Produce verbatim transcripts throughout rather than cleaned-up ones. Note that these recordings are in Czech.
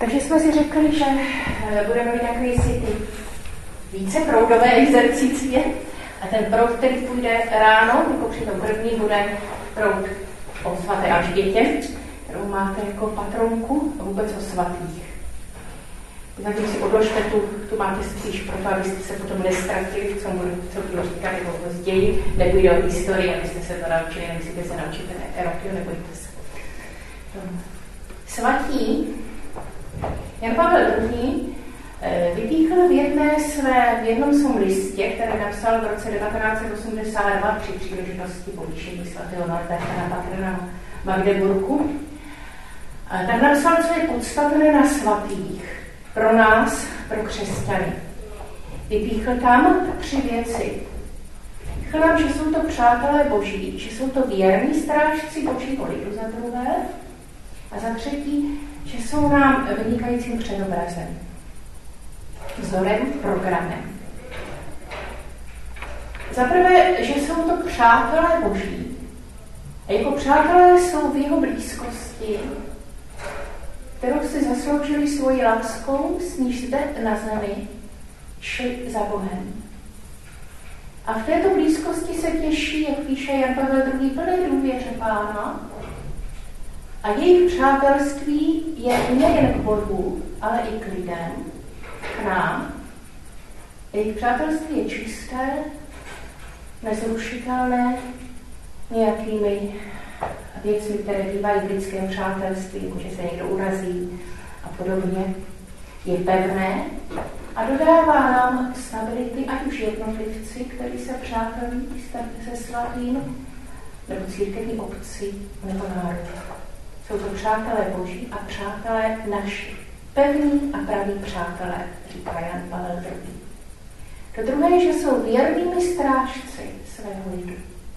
Takže jsme si řekli, že budeme mít takový si ty více proudové exercicie a ten proud, který půjde ráno, jako při tom první, bude proud o svaté Alžbětě, kterou máte jako patronku a vůbec o svatých. Zatím si odložte tu, tu máte spíš proto, abyste se potom nestratili, co budu, co budu říkat nebo později, nepůjde o historii, abyste se to naučili, nemusíte se naučit ten roky, nebojte se. Svatí Jan Pavel druhý. vypíchl v, jedné své, v jednom svém listě, který napsal v roce devatenáct set osmdesát dva při příležitosti povýšení svatého Norberta na patrona Magdeburku, tak napsal, co je podstatné na svatých pro nás, pro křesťany. Vypíchl tam tři věci. Vypíchl nám, že jsou to přátelé boží, že jsou to věrní strážci božího lidu za druhé a za třetí, že jsou nám vynikajícím předobrazem, vzorem, programem. Za prvé, že jsou to přátelé boží. A jako přátelé jsou v jeho blízkosti, kterou si zasloužili svojí láskou, s níž zde na zemi šli za Bohem. A v této blízkosti se těší, jak píše Jan Pavel druhý, plné důvěře Pána. A jejich přátelství je nejen k Bohu, ale i k lidem, k nám. Jejich přátelství je čisté, nezrušitelné nějakými věcmi, které bývají v lidském přátelství, že se někdo urazí a podobně. Je pevné a dodává nám stability, ať už jednotlivci, kteří se přátelí se svatým, nebo církevní obci, nebo národ. Jsou to přátelé boží a přátelé naši. Pevní a praví přátelé, říká Jan Pavel druhý. To druhé je, že jsou věrnými strážci svého lidu.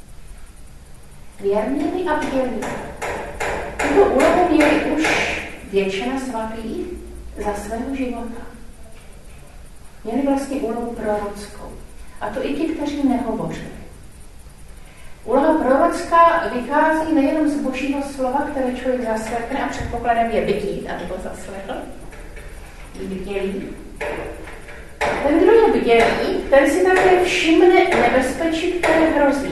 Věrnými a bdělými. Tuto úlohu měli už většina svatých za svého života. Měli vlastně úlohu prorockou. A to i ti, kteří nehovořili. Úloha prorocká vychází nejenom z božího slova, které člověk zaslechne a předpokladem je bdít, aby ho zaslechl. Bdělý. Ten, kdo je bdělý, ten si také všimne nebezpečí, které hrozí.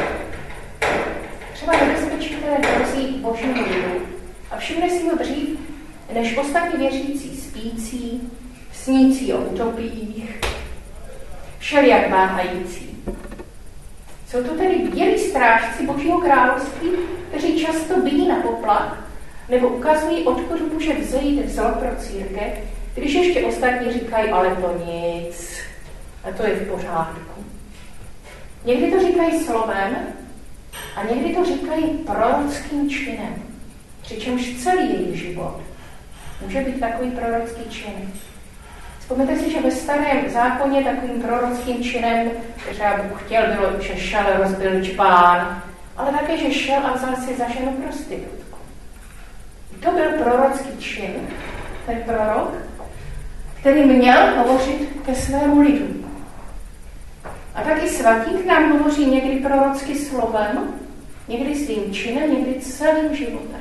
Třeba nebezpečí, které hrozí božímu lidu. A všimne si ho dřív, než ostatní věřící spící, snící o utopiích, všelijak váhající. Jsou to tedy bdělí strážci božího království, kteří často bijí na poplach nebo ukazují, odkud může vzejít vzor pro církev, když ještě ostatní říkají, ale to nic, a to je v pořádku. Někdy to říkají slovem a někdy to říkají prorockým činem, přičemž celý jejich život může být takový prorocký čin. Vzpomněte si, že ve starém zákoně takovým prorockým činem, třeba Bůh chtěl, bylo, že šel, rozbil čpán, ale také, že šel a vzal si za ženu prostitutku. To byl prorocký čin, ten prorok, který měl hovořit ke svému lidu. A taky svatí k nám hovoří někdy prorocky slovem, někdy svým činem, někdy celým životem.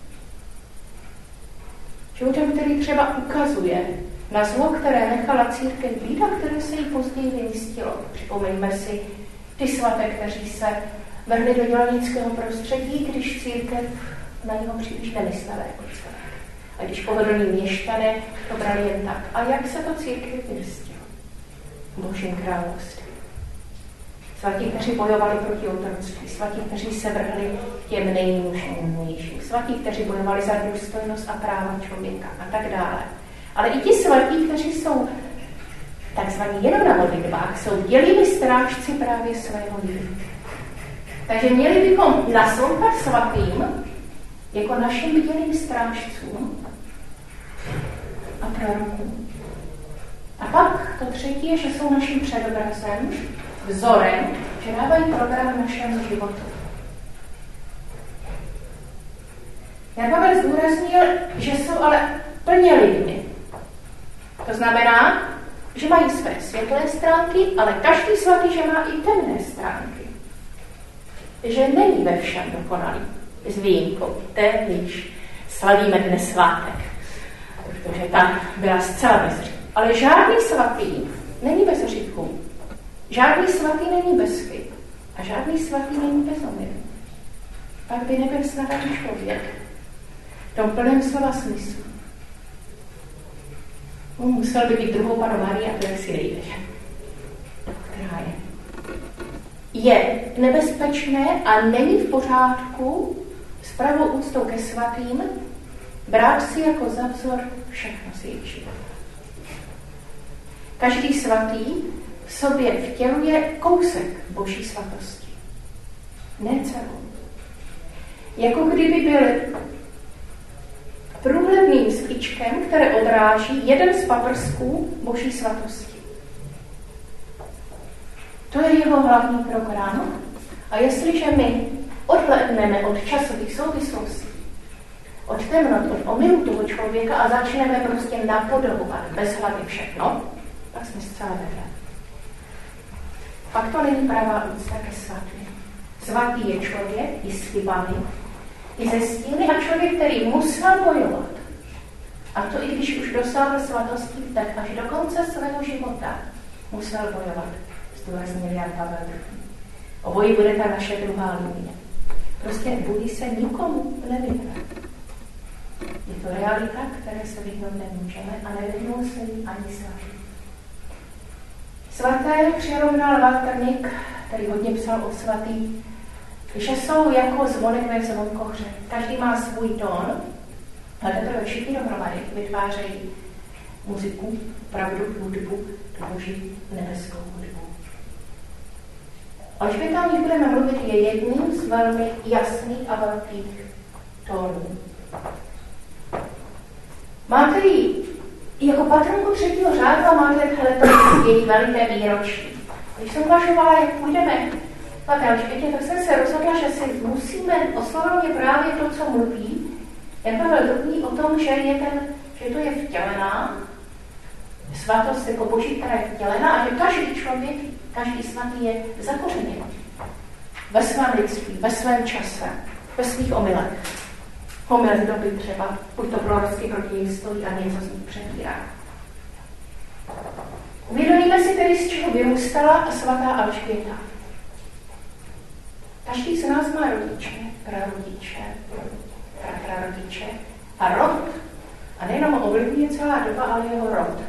Životem, který třeba ukazuje na zlo, které nechala církev být a které se jí později vymístilo. Připomeňme si ty svaté, kteří se vrhli do dělnického prostředí, když církev na něho příliš nemyslela jako celé. A když pohodlní měšťané to brali jen tak. A jak se to církev vymístilo? V Božím království. Svatí, kteří bojovali proti otroctví, svatí, kteří se vrhli těm nejnižším, svatí, kteří bojovali za důstojnost a práva člověka a tak dále. Ale i ti svatí, kteří jsou takzvaní jenom na modlitbách, jsou dělými strážci právě svého lidu. Takže měli bychom naslouchat svatým jako našim dělým strážcům a prorokům. A pak to třetí je, že jsou naším předobrazem, vzorem, že dávají program našemu životu. Jan Pavel zdůraznil, že jsou ale plně lidmi. To znamená, že mají své světlé stránky, ale každý svatý, že má i temné stránky. Že není ve všem dokonalý. S výjimkou. Též slavíme dnes svátek. protože ta byla zcela bez hříchu. Ale žádný svatý není bez hříchu. Žádný svatý není bez chyb. A žádný svatý není bez omylu. Pak by nebyl snadný člověk. V tom plném slova smyslu. On musel by být druhou Panu Marii a to jak si nejde. Která je. Je nebezpečné a není v pořádku s pravou úctou ke svatým brát si jako za vzor všechno z jejich života. Každý svatý v sobě vtěluje kousek Boží svatosti. Ne celou. Jako kdyby byl průhledným svíčkem, které odráží jeden z paprsků Boží svatosti. To je jeho hlavní program. A jestliže my odhlédneme od časových souvislostí, od temnot, od omylu toho člověka a začneme prostě napodobovat bez hlavy všechno, tak jsme zcela vedle. Pak to není pravá úcta ke svatým. Svatý je člověk i s chybami, i ze stíny a člověk, který musel bojovat. A to i když už dosáhl svatosti, tak až do konce svého života musel bojovat. Zdůraznil Jan Pavel druhý. Obojí bude ta naše druhá linie. Prostě bojí se nikomu nevyhne. Je to realita, které se vyhnout nemůžeme a nevyhnul se jí ani svatý. Svaté přirovnal Walter, který hodně psal o svatý, že jsou jako zvonek ve zvonkohře. Každý má svůj tón, ale teprve všichni dohromady vytvářejí muziku, pravdu, hudbu, tu boží nebeskou hudbu. O hřbitovních budeme mluvit je jedním z velmi jasných a velkých tónů. Máte ji jako patronku třetího řádu a máte letos její veliké výročí. Když jsem uvažovala, jak půjdeme na Alžbětě, tak jsem se rozhodla, že si musíme oslavovat právě to, co mluví Jan Pavel druhý o tom, že, je ten, že to je vtělená svatost jako Boží, která je vtělená a že každý člověk, každý svatý je zakořeněn ve svém lidství, ve svém čase, ve svých omylech. Homil z doby třeba, buď to prorocky proti ním stojí a něco z nich přebírá. Uvědomíme si tedy, z čeho vyrůstala svatá Alžběta. Každý z nás má rodiče, prarodiče, praprarodiče a rod. A nejenom ovlivňuje celá doba, ale jeho rod.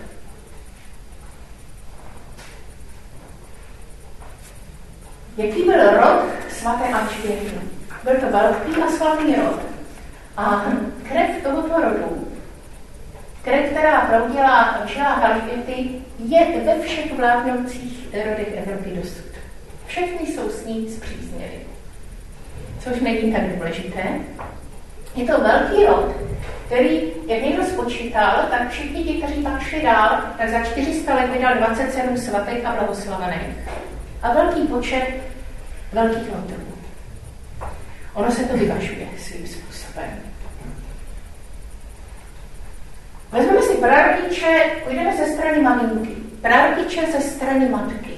Jaký byl rod svaté Alžběty? Byl to velký a slavný rod. A krev tohoto rodu, krev, která proudila v žilách Alžběty, je ve všech vládnoucích rodech Evropy dosud. Všechny jsou s ní spřízněny. Což není tak důležité. Je to velký rod, který, jak někdo spočítal, tak všichni ti, kteří pak šli dál, tak za čtyři sta let vydal dvacet sedm svatých a blahoslavených. A velký počet velkých rodů. Ono se to vyvažuje svým způsobem. Vezmeme si prarodiče, půjdeme ze strany maminky. Prarodiče ze strany matky.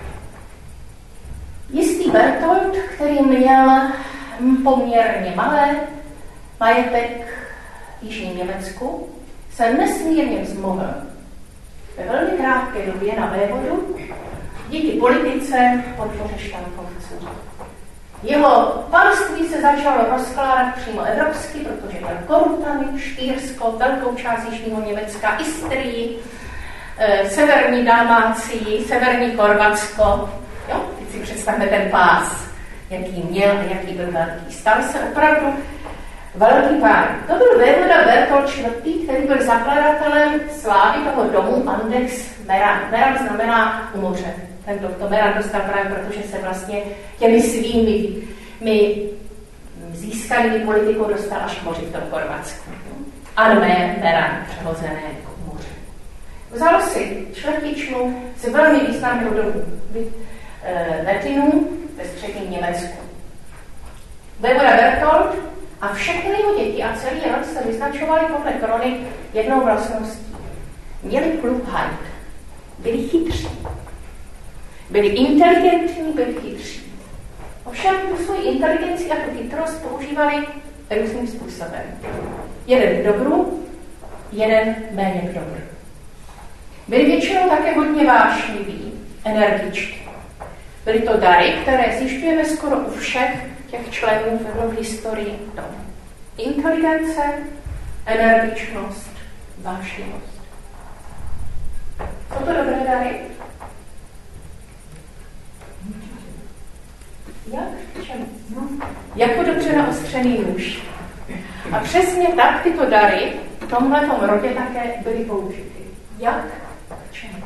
Jistý Bertolt, který měl poměrně malé majetek v jižním Německu, se nesmírně vzmohl ve velmi krátké době na vévodu díky politice podpoře štampovců. Jeho panství se začalo rozkládat přímo evropsky, protože byl Korutany, Štýrsko, velkou část jižního Německa, Istrii, e, severní Dalmácii, severní Chorvatsko. Jo? Teď si představme ten pás, jaký měl a jaký byl velký. Stal se opravdu velký pán. To byl vévoda Bertolt čtvrtý, který byl zakladatelem slávy toho domu Andex Meran. Meran znamená u moře. Tento to Meran dostal právě, protože se vlastně těmi svými my získanými politikou dostal až k moři v tom Chorvatsku. Anme Meran, přehozené k moři. Vzal si čtvrtičnu z velmi významného domu Wettinů ve středním Německu. Vévoda Bertolt a všechny jeho děti a celý rod se vyznačovali podle krony jednou vlastností. Měli klubhajt, byli chytří. Byli inteligentní, byli chytří. Ovšem tu svoji inteligenci a tu chytrost používali různým způsobem. Jeden k dobru, jeden méně dobr. Byli většinou také hodně vášniví, energičtí. Byly to dary, které zjišťujeme skoro u všech těch členů v historii domu. Inteligence, energičnost, vášnivost. Jsou to dobré dary? Jak? Čemu? No. Jako dobře naostřený nůž. A přesně tak tyto dary v tomhletom rodě také byly použity. Jak? K čemu?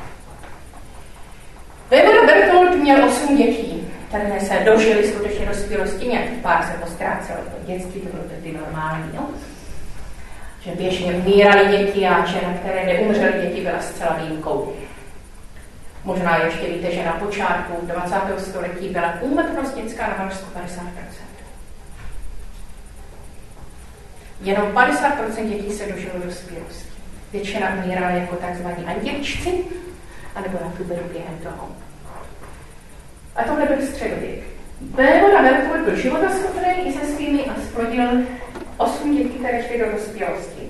Vévoda Bertold měl osm dětí, které se dožily skutečně dospělosti, nějaký pár se postrácel v dětství, to bylo ty normální, no? Že běžně umíraly děti a že na které neumřely děti byla zcela výjimkou. Možná ještě víte, že na počátku dvacátého století byla úmrtnost dětská na sto padesát procent. Jenom padesát procent dětí se dožilo dospělosti. Většina umírala jako takzvaní andělčci, anebo na tuberu během toho. A tohle byl středověk. Vévoda Bertold byl životaschopný i se svými a splodil osm dětí, které šly do dospělosti.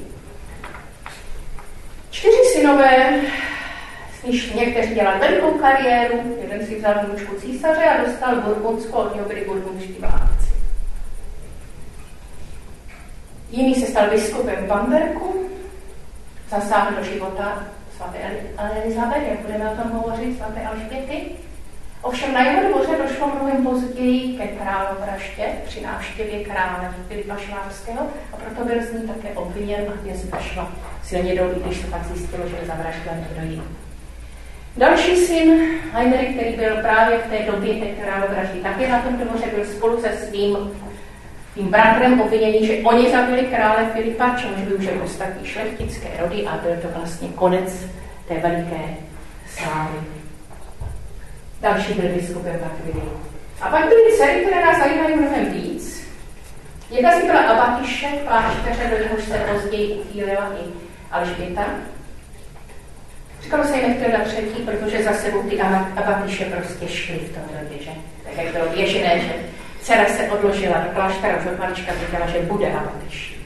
Čtyři synové, z nich někteří dělali velikou kariéru, jeden si vzal vnučku císaře a dostal Burgundskou, od něho byli burgundští vládci. Jiný se stal biskupem v Bamberku, zasáhl do života svaté Elizabety, jak budeme o tom hovořit, svaté Alžběty. Ovšem na jeho dvoře došlo mnohem později ke královraždě při návštěvě krále Filipa Švábského a proto byl z ní také obviněn a hvězda šla silně dolů, když se pak zjistilo, že je zavraždil někdo jiný. Další syn, Heinrich, který byl právě v té době té královraždy také na tom dvoře, byl spolu se svým tím bratrem obviněný, že oni zabili krále Filipa, čemuž využili ostatní šlechtické rody a byl to vlastně konec té veliké slávy. Další byl biskupem Bakvily. A pak byly dcery, které nás zajímají mnohem víc. Jedna z nich byla Abatyše, klášteře, do něhož se později uchýlila i Alžběta. Říkalo se jim nechtěl na třetí, protože za sebou ty Abatyše prostě šly v tom době, že? Tak jak bylo běžné, že dcera se odložila do kláštera, už od malička říkala, že bude Abatyš.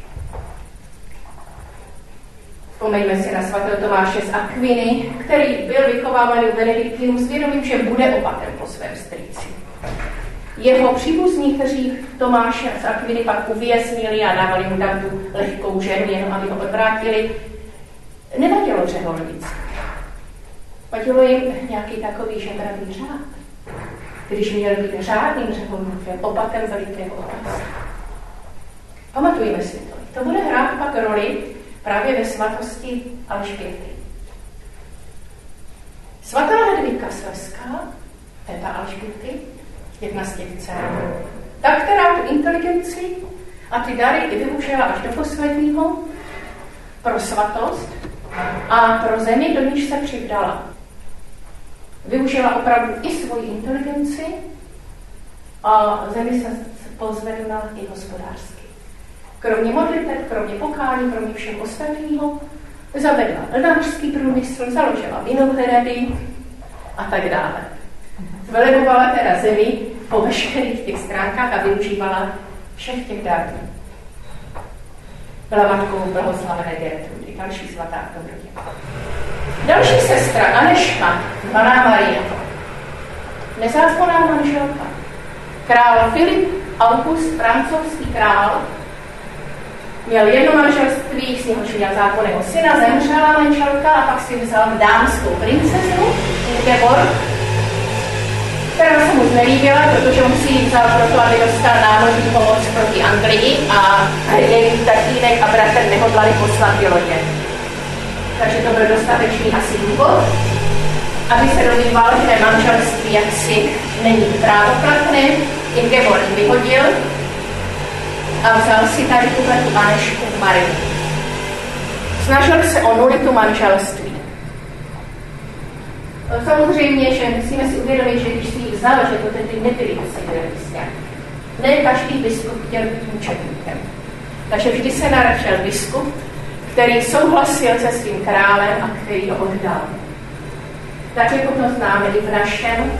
Vzpomeňme si na svatého Tomáše z Akviny, který byl vychovávaný u Benediktinů s vědomím, že bude opatem po svém strýci. Jeho příbuzní, kteří Tomáše z Akviny pak uvěznili a dávali mu tam tu lehkou ženu, jenom aby ho odvrátili, nevadilo řeholnictví. Vadilo jim nějaký takový žebravý řád, když měl být řádným řeholníkem, opatem velikého otce. Pamatujme si to. To bude hrát pak roli právě ve svatosti Alžběty. Svatá Hedvika Slezská, teta Alžběty, jedna z těch dcer, ta, která tu inteligenci a ty dary využila až do posledního pro svatost a pro zemi, do níž se přivdala. Využila opravdu i svoji inteligenci a zemi se pozvedla i hospodářsky. Kromě modliteb, kromě pokání, kromě všem ostatního, zavedla lnářský průmysl, založila vinohrady a tak dále. Zvelevovala teda zemi po veškerých těch stránkách a využívala všech těch darů. Byla matkou blahoslavené Gertrudy, další svatá v tom rodě. Další sestra, Aneška, zvaná Marie, nezákonná manželka. Král Filip August, francouzský král, měl jedno manželství, s něhož měl zákonného syna, zemřela manželka a pak si vzal dámskou princezu, Ingeborg, která se mu znelíbila, protože on si ji vzal proto, aby dostal námořní pomoc proti Anglii a její tatínek a bratr nehodlali poslat do lodě. Takže to byl dostatečný asi důvod, aby se domníval, že manželství jaksi není právoplatné. Ingeborg vyhodil a vzal si tady tuhletu Anešku Marii. Snažil se o nulitu manželství. Samozřejmě, že musíme si uvědomit, že když si ji vzal, že to tedy nebyli civilisté. Ne každý biskup chtěl být mučedníkem. Takže vždy se našel biskup, který souhlasil se svým králem a který ho oddal. Tak jako to známe i v našem,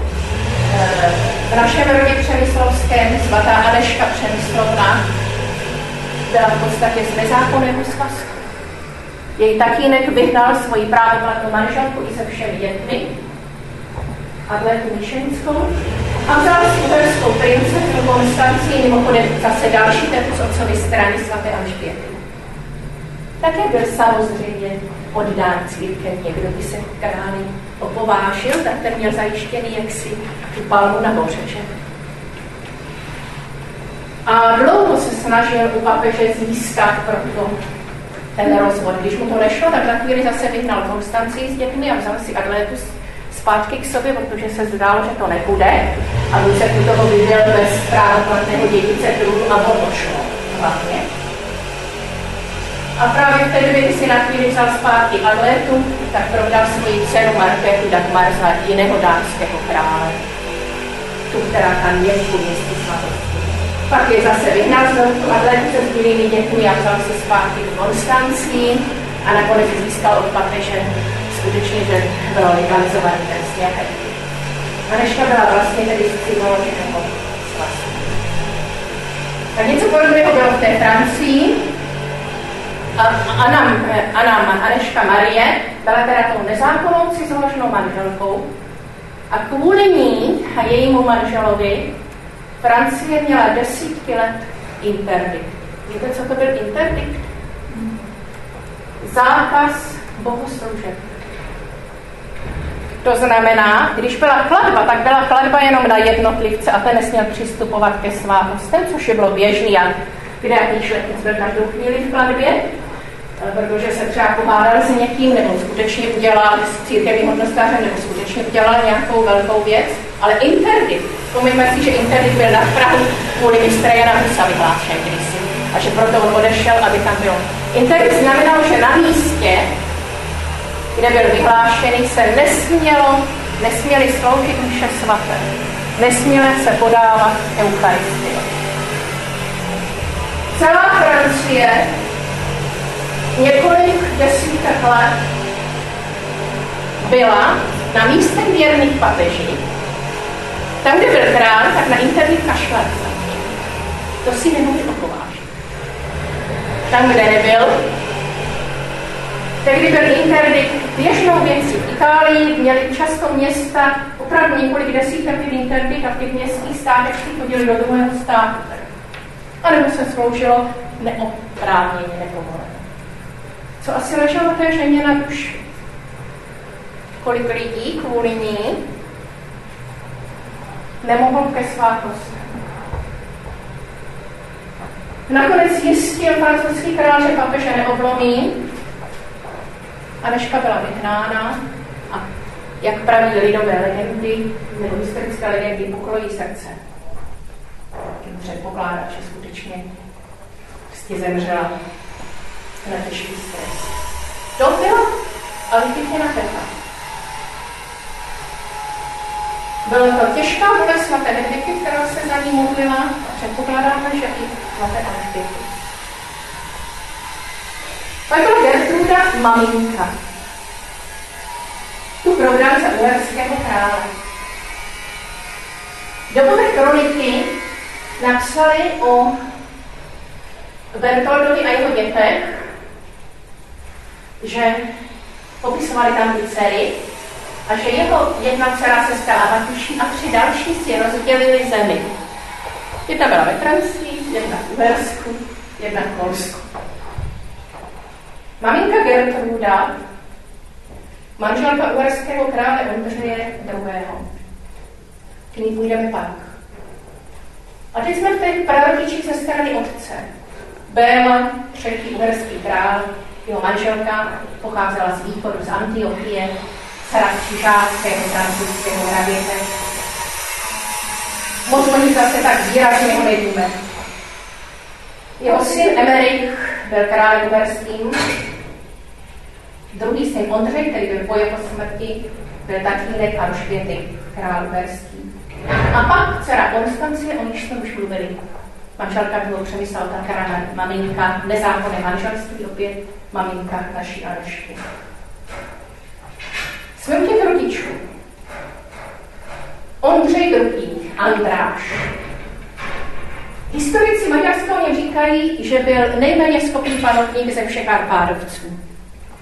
v našem rodě přemyslovském, svatá Aneška Přemyslovna byla v podstatě z nezákonného svazku. Její tatínek vyhnal svoji právoplatnou manželku i se všemi dětmi, Adlétu Míšeňskou, a vzal si uherskou princeznu Konstancii, mimochodem zase další tetu z otcovy strany svaté Alžběty. Také byl samozřejmě oddán církevně, kdo by se králi opovážil, tak ten měl zajištěný jaksi tu palmu na bořeče. A dlouho se snažil u papeže získat proto ten rozvod. Když mu to nešlo, tak za chvíli zase vyhnal Konstancii s dětmi a vzal si Adlétu zpátky k sobě, protože se zdálo, že to nepůjde. A on se u toho viděl bez právoplatného dědice trůnu a on to šlo hlavně. A právě v té době, když si na chvíli vzal zpátky Adlétu, tak prodal svoji dceru Markétu Dagmar za jiného dánského krále. Tu, která tam je v městě svatosti. Pak je zase vyhnal z Adlétu se zbylými dětmi a vzal se zpátky do Konstancii a nakonec získal od papeže skutečně, že bylo legalizovaný ten sňatek. Aneška byla vlastně tedy z civoloženého svazu. Tak něco podobného bylo v té Francii. A Anna, Anna Aneška Marie byla teda tou nezákonnou cizoloženou manželkou a kvůli ní a jejímu manželovi Francie měla desítky let interdikt. Víte, co to byl interdikt? Zákaz bohoslužeb. To znamená, když byla klatba, tak byla klatba jenom na jednotlivce a ten nesměl přistupovat ke svátostem, což je bylo běžný a kreativní šlechtic byl každou chvíli v klatbě, protože se třeba pohádal s někým, nebo skutečně udělal s církevním hodnostářem, nebo skutečně udělal nějakou velkou věc, ale interdikt, vzpomeňme si, že interdikt byl nad Prahu kvůli mistra Jana Husa vyhlášen kdysi, a že proto on odešel, aby tam byl. Interdikt znamenal, že na místě, kde byl vyhlášený, se nesmělo, nesměly sloužit mše svaté, nesměly se podávat eucharistie. Celá Francie několik desítek let byla na místech věrných papeží. Tam, kde byl král, tak na interdikt kašlal. To si nemohli opovážit. Tam, kde nebyl, tehdy byl interdikt běžnou věcí. V Itálii měli často města opravdu několik desítek interdikt a v těch městských státech si chodili do druhého státu. A nebo se sloužilo neoprávněně, nepovoleně. Co asi leželo té ženě na duši? Kolik lidí kvůli ní nemohlo ke svátosti. Nakonec zjistil francouzský král, že papeže neoblomí. Aneška byla vyhnána a jak praví lidové legendy, nebo historické legendy, poklojí srdce. Předpokládá, že skutečně prostě zemřela na těžký stres. To bylo Alžbětina Petra. Byla to těžká bolest svaté Hedviky, která se za ní modlila a předpokládáme, že i svaté Alžběty. Pak byla Gertruda maminka. Tu prodal za uherského krále. Dobové kroniky napsali o Bertoldovi a jeho dětech, že popisovali tam ty dcery a že jeho jedna dcera se stala matuší a tři další si rozdělili zemi. Jedna byla ve Francii, jedna v Uhersku, jedna v Polsku. Maminka Gertruda, manželka uherského krále Ondřeje druhého. K ní půjdeme pak. A teď jsme v těch prarodičích ze strany otce. Béla, třetí uherský král, jeho manželka pocházela z východu, z Antiochie, dcera křižáckého francouzského hraběte. Moc o nich zase tak výrazně ho nevíme. Jeho syn Emerich byl králem uherským, druhý syn Ondřej, který byl po jeho smrti, byl tatínek Alžběty, král uherský. A pak dcera Konstancie, o níž jsme už mluvili. Manželka bylo Přemysl Tatarana, maminka, nezákonné manželství, opět maminka naší Alešky. Jsme u těch rodičů. Ondřej druhý, Andráš. Historici Maďarska o něm říkají, že byl nejméně schopný panovník ze všech Arpádovců.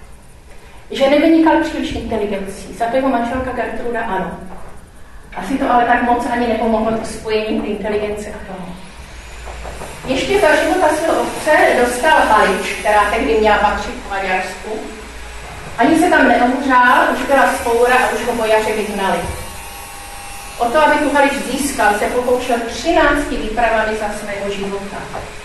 že nevynikal příliš inteligencí. Za to jeho manželka Gertruda ano. Asi to ale tak moc ani nepomohlo to spojení inteligence a toho. Ještě za života svého otce dostal Halič, která tehdy měla patřit v Maďarsku. Ani se tam neohřál, už byla spoura a už ho bojaři vyhnali. O to, aby tu Halič získal, se pokoušel třinácti výpravami za svého života.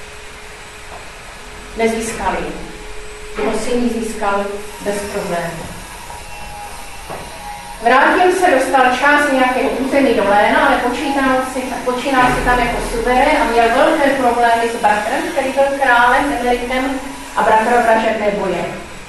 Nezískali. Jeho syn ji získal bez problémů. Vrátil se, dostal část nějakého území do Léna, ale počínal si, počínal si tam jako suverén a měl velké problémy s bratrem, který byl králem Emerikem a bratrovražedné boje.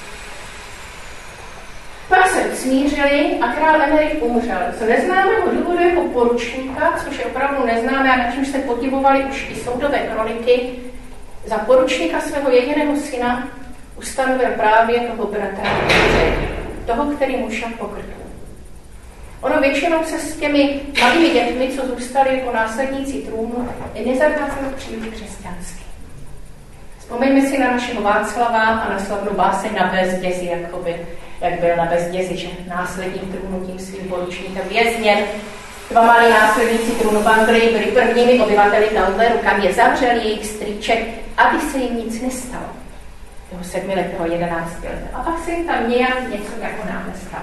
Pak se smířili a král Emerik umřel. Co neznámého důvodu jako poručníka, což je opravdu neznámé a na čím se podivovali už i soudové kroniky, za poručníka svého jediného syna ustanovil právě toho bratra, toho, který mu šel po krku. Ono většinou se s těmi malými dětmi, co zůstaly jako následníci trůnu, nezacházelo příliš křesťansky. Vzpomeňme si na našeho Václava a na slavnou báseň na Bezdězi, jakoby, jak byl na Bezdězi, že následník trůnu tím svým poručníkem vězněn. Dva malí následníci trůnu v Anglii byli prvními obyvateli Downveru, kam je zavřel jejich strýček, aby se jim nic nestalo. Jeho sedmiletého, jedenáctiletého. A pak se jim tam nějak něco jako náhle stalo.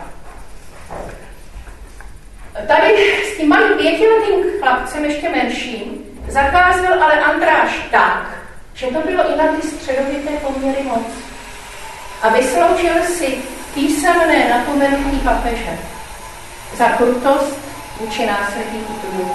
Tady s tím malým pětiletým chlapcem, ještě menším, zakázal ale Andráš tak, že to bylo i na ty středověké poměry moc. A vysloužil si písemné napomenutí papeže za krutost vůči následníků trůnu.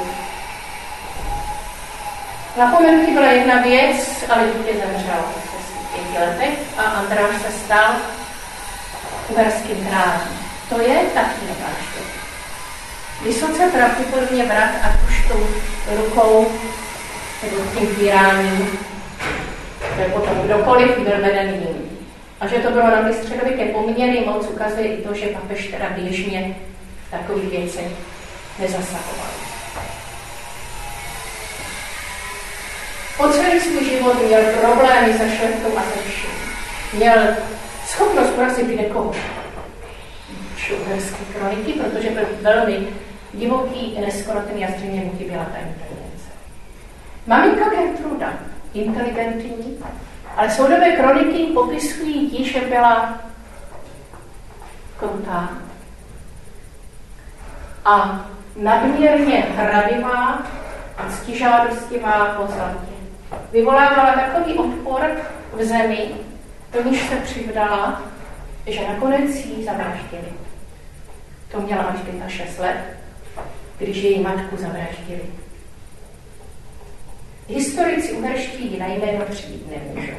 Napomenutí byla jedna věc, ale dítě zemřelo ve svých pěti letech a Andráš se stal uherským králem. To je taky nevraždu. Vysoce pravděpodobně vrat, ať už tou rukou nebo tím týráním, nebo potom kdokoliv byl veden jim. A že to bylo na ty středověké poměry, moc ukazuje i to, že papež teda běžně takových věcí nezasahoval. Po celý svůj život měl problémy se šlechtou a se vším. Měl schopnost porazit kdekoho. Uherské kroniky, protože byl velmi divoký, neskorotný a zřejmě mu chyběla ta inteligence. Maminka Gertruda, inteligentní, ale soudové kroniky popisují tí, že byla krutá a nadměrně hradivá a ctižádostivá po zlatě. Vyvolávala takový odpor v zemi, do níž se přivdala, že nakonec ji zavraždili. To měla až šest let, když její matku zavraždili. Historici uherští ji na jméno přijít nemůžou.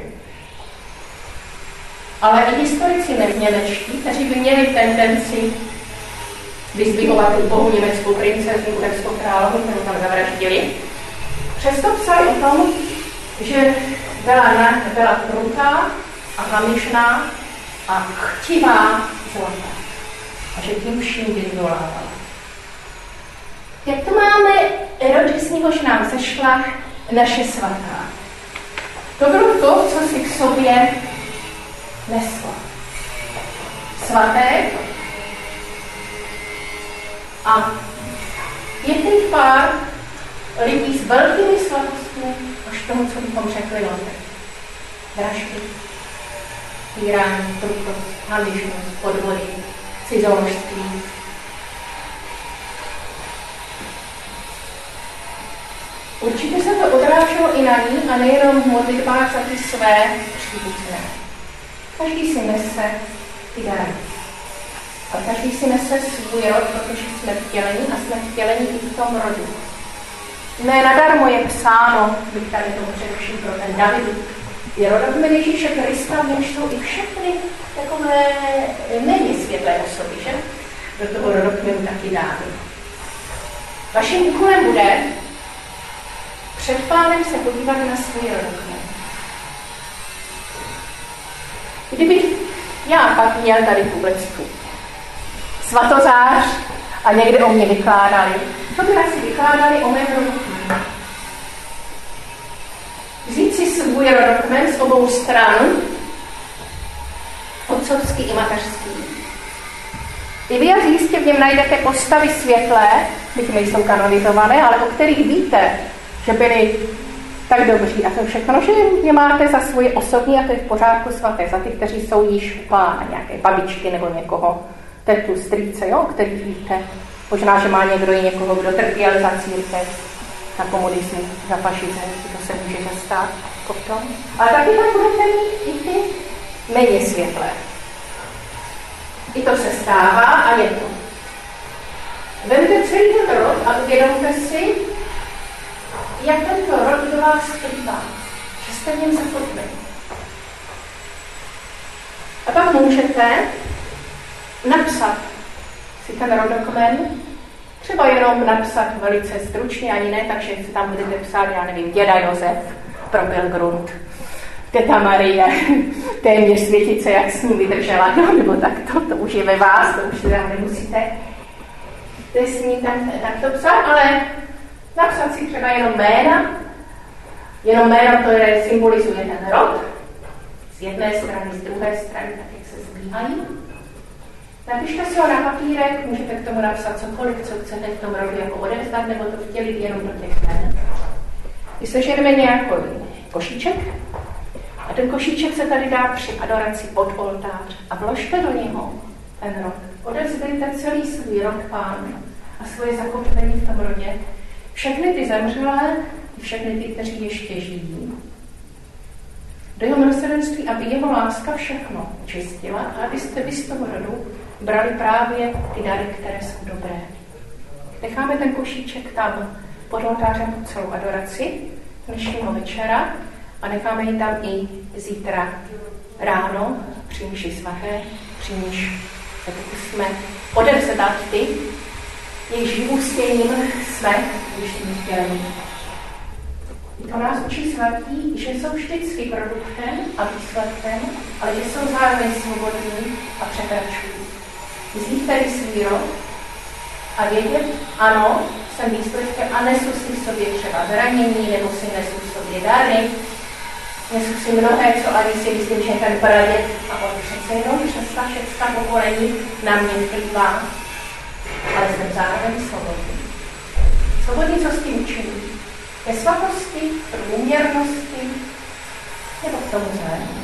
Ale i historici němečtí, kteří by měli tendenci vyzdvihovat bohu německou princeznu, uherskou královnu, kterou tam zavraždili, přesto psali o tom, že byla, na, byla krutá a hamižná a chtivá zlatá. A že tím vším vyzvolávala. Jak to máme rod, z něhož nám zešla naše svatá? To bylo to, co si k sobě nesla. Svaté a pěkný pár lidí s velkými slavostmi až tomu, co bychom řekli lotek. Vraždy, týrání, krutost, hamižnost, podvody, cizoložství. Určitě se to odráželo i na ní a nejenom v modlitbách za ty své příbuzné. Každý si nese ty dary. A každý si nese svůj rod, protože jsme vtělení a jsme vtělení i v tom rodu. Ne nadarmo je psáno, bych tady to především pro ten David, je rodokmen Ježíše Krista, v němž jsou i všechny takové méně světlé osoby, že? Do toho rodokmenu taky dáme. Vaším úkolem bude před Pánem se podívat na svůj rodokmen. Kdybych já pak měl tady publicitu, svatozář a někde o mě vykládali, to by asi vykládali o mém rodokmenu. Vzít si svůj rodokmen z obou stran, otcovský i mateřský, I vy jistě v něm najdete postavy světlé, byť nejsou kanonizované, ale o kterých víte, že byli tak dobří a to všechno, že je máte za svoje osobní a to je v pořádku svaté, za ty, kteří jsou již u Pána, nějaké babičky nebo někoho, tetu, strýce, jo, který víte. Možná, že má někdo i někoho, kdo trpěl za církev, za komunismus, za fašismus, to se může stát potom. Ale taky tam budete mít i ty méně světlé. I to se stává a je to. Vemte celý ten rod a uvědomte si, jak tento rod do vás vplývá, že jste v něm zakotveni. A pak můžete napsat si ten rodokmen, třeba jenom napsat velice stručně, ani ne, takže si tam budete psát, já nevím, děda Josef, propil grunt, teta Marie, téměř světice, jak s ní vydržela, no, nebo tak to, to už je ve vás, to už teda nemusíte s ní tak, tak to psát, ale napsat si třeba jenom jména, jenom jméno, které symbolizuje ten rod, z jedné strany, z druhé strany, tak jak se zbíhají. Napište si ho na papírek, můžete k tomu napsat cokoliv, co chcete v tom rodu jako odevzdat, nebo to vtělit jenom do těch jmen. My seženeme nějaký košíček a ten košíček se tady dá při adoraci pod oltář a vložte do něho ten rod. Odevzdejte celý svůj rod Pánu a svoje zakotvení v tom rodě. Všechny ty zemřelé, všechny ty, kteří ještě žijí. Do jeho milosrdenství, aby jeho láska všechno čistila a abyste vy z toho rodu brali právě ty dary, které jsou dobré. Necháme ten košíček tam pod oltářem po celou adoraci dnešního večera a necháme ji tam i zítra ráno při mši svaté, při níž se pokusíme odevzdat ty, jejich vyústěním jsme, když jsme chtěli. To nás učí svatí, že jsou vždycky produktem a výsledkem, ale že jsou zároveň svobodní a překračují. Vzít tedy svůj rod a vědět, ano, jsem výsledkem a nesu si v sobě třeba zranění, nebo si nesu v sobě dary, nesu si mnohé, co ani si myslím, že ten praděd a on přece jenom přes ta všecká pokolení na mě vplývá, ale jsem zároveň svobodný. Svobodný, co s tím učiní? Ve svatosti, v průměrnosti, nebo v tom zlém.